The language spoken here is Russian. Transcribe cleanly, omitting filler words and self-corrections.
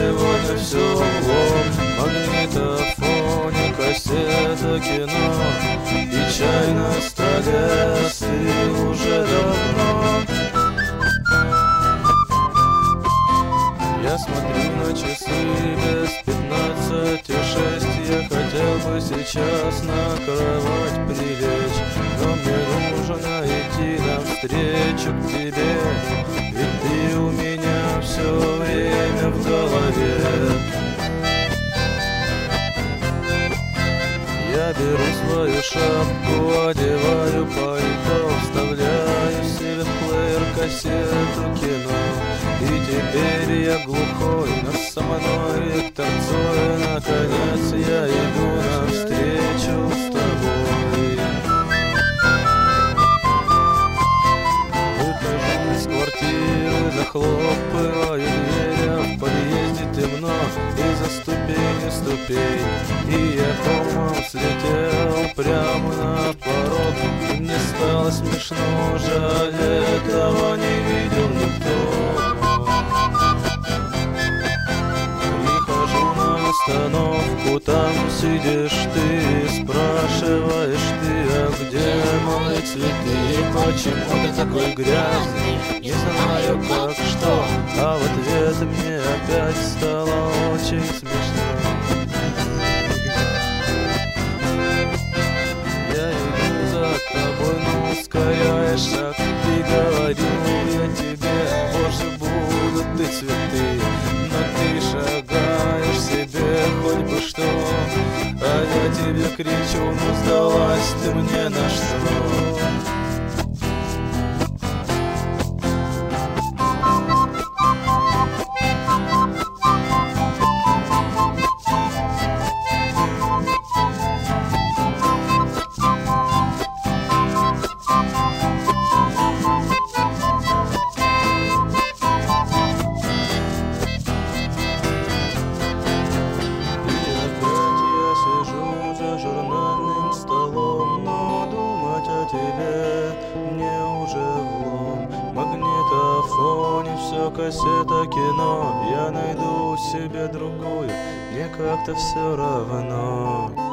сегодня все влом. Магнитофоне кассета кино и чай на столе остыл уже давно. Я смотрю на часы без 15:06. Я хотел бы сейчас на кровать прилечь, но мне нужно идти навстречу к тебе, ведь ты у меня все время в голове. Я беру свою шапку, одеваю пальто, вставляю себе в плеер кассету кино. И теперь я глухой, но со мной Виктор Цой. Наконец я иду навстречу с тобой. Выхожу из квартиры, захлопываю дверь, а в подъезде темно из-за ступени ступень. И я комом слетел прямо на порог, и мне стало смешно, жаль, этого не видел никто. Остановку, там сидишь ты, спрашиваешь ты, а где мои цветы? Почему ты такой грязный? Не знаю как что, а в ответ мне опять стало очень смешно. Я иду за тобой, но ускоряешь шаг, и говорю я тебе, боже, будут ты цветы, но ты шагаешь себе хоть бы что, а я тебе кричу, ну сдалась ты мне на что? Журнальным столом, но думать о тебе мне уже влом. В магнитофоне все кассета кино, я найду себе другую, мне как-то все равно.